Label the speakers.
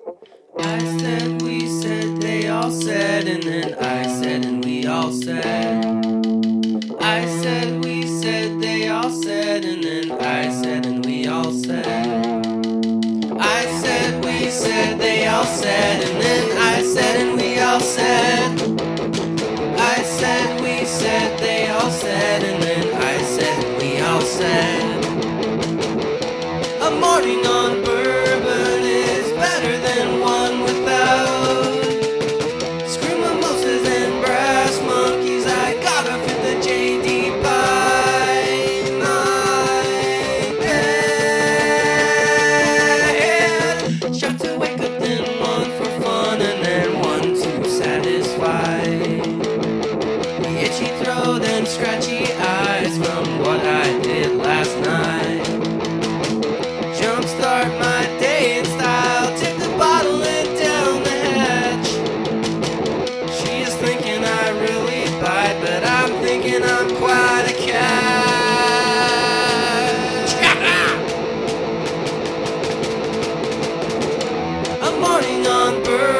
Speaker 1: I said, we said, they all said, and then I said, and we all said. I said, we said, they all said, and then I said, and we all said. I said, we said, they all said, and then I said, and we all said. I said, we said, they all said, and then I said, and we all said. A morning on bourbon is better than one without. Scream mimosas and brass monkeys, I gotta fit the JD by my head. Shot to wake up, then one for fun, and then one to satisfy the itchy throat and scratchy eyes from what I did last night. Jumpstart my day in style, tip the bottle and down the hatch. She is thinking I really bite, but I'm thinking I'm quite a catch. A morning on bird.